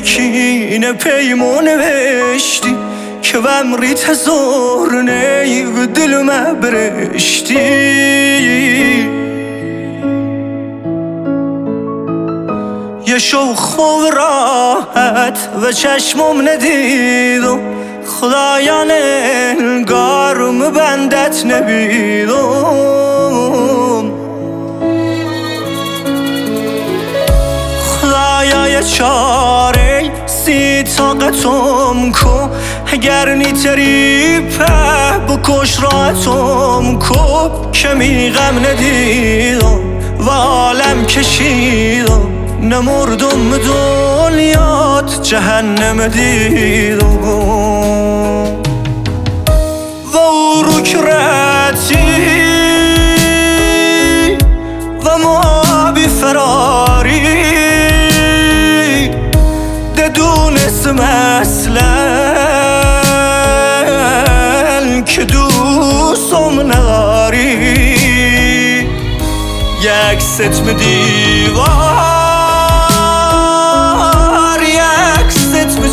کینه پیمون نوشتی که بمری تزار نیو دل ما برشتی یه شو خوب راحت و چشمم ندیدم خدایان انگارم بندت نبیدم خدایا یه چاره سی طاقتم کو اگر نیتری په بکش راحتم کو کمی غم ندیدم و عالم کشیدم نمردم دنیات جهنم دیدم و او رتی و ما بی فراری دونستم اصلا که دوستم نداری یک ستم دیوار یک ستم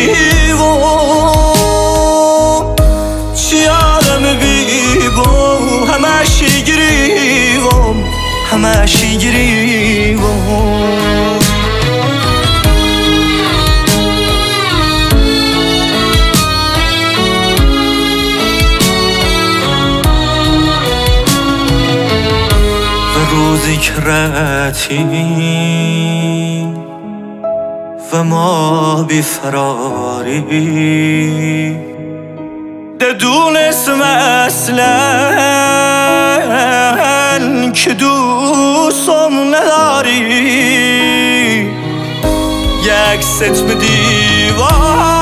جیوم چی آدم بیبو همشی گریوم همشی گریوم روزی که رتی و ما بی فراری دونستم اصلا که دوستم نداری یک ستم دیوار